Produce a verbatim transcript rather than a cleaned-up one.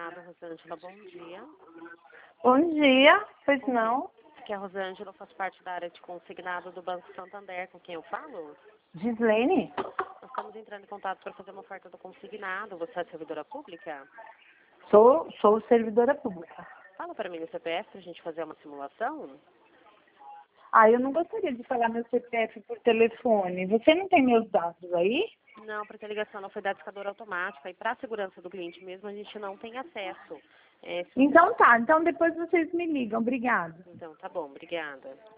consignado, Rosângela, bom dia. Bom dia, pois não? Aqui é a Rosângela, faço parte da área de consignado do Banco Santander, com quem eu falo? Gislene? Nós estamos entrando em contato para fazer uma oferta do consignado. Você é servidora pública? Sou, sou servidora pública. Fala para mim no C P F para a gente fazer uma simulação. Ah, eu não gostaria de falar meu C P F por telefone. Você não tem meus dados aí? Não, porque a ligação não foi da discadora automática e para a segurança do cliente mesmo a gente não tem acesso. É, se você... Então tá, então depois vocês me ligam. Obrigada. Então, tá bom, obrigada.